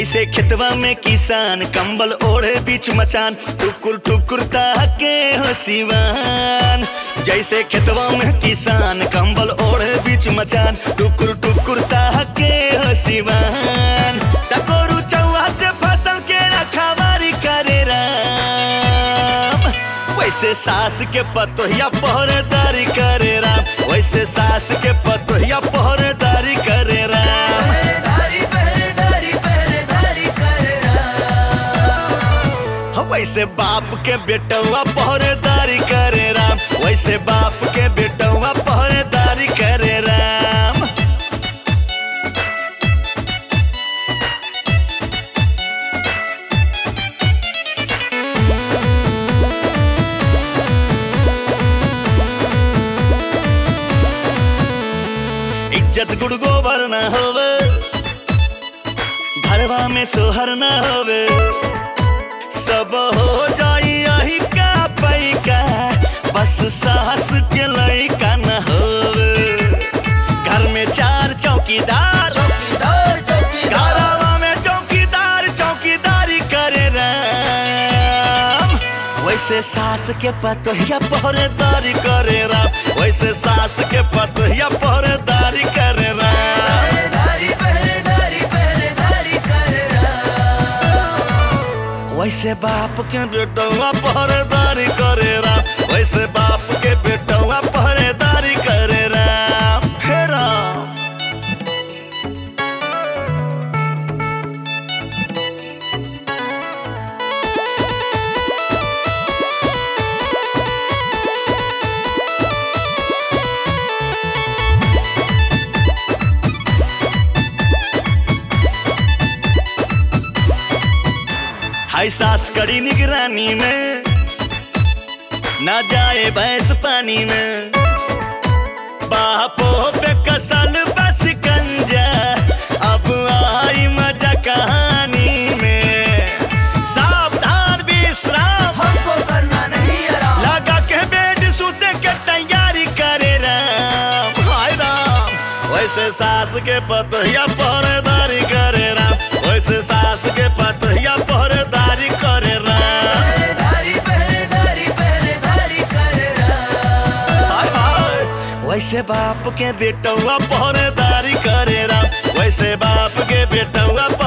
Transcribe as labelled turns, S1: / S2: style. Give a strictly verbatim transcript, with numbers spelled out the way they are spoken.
S1: जैसे खेतवा में किसान कंबल ओढ़े बीच मचान, टुकुर टुकुर ताके हो सिवान। जैसे खेतवा में किसान कंबल ओढ़े बीच मचान, टुकुर टुकुर ताके हो सिवान। टकोरू चौहा से फसल के रखवारी करे राम, वैसे सास के पतोहिया पहरेदारी करे राम, वैसे सास के पतोहिया पहरेदारी करे राम। वैसे बाप के बेटवा पहरेदारी करे राम, वैसे बाप के बेटवा पहरेदारी करे राम। इज्जत गुड़ गोबर न होवे, घरवा में सोहर न होवे, सब हो जाई यही का पैका, बस सास के लइका न होवे। घर में चार चौकीदार चौकीदार चौकीदार, घरवा में चौकीदार चौकीदारी करे राम, वैसे सास के पतोहिया पहरेदारी करे राम, वैसे सास के पतोहिया पहरेदारी करे राम। वैसे बाप के बेटवा पहरेदारी करे राम, वैसे बाप के बेटवा पहरेदारी करे राम। हे राम हाय सास कड़ी निगरानी में, ना जाए भैंस पानी में, बापों पे कसल बस कंजा, अब आई मजा कहानी में। सावधान विश्राम हमको करना नहीं आराम, लगा के बेड सूते के तैयारी करे राम। हाय राम वैसे सास के पतोहिया पहरेदारी करे राम, वैसे सास के पतोहिया पहरेदारी करे राम। वैसे बाप के बेटवा पहरेदारी करे राम, वैसे बाप के बेटवा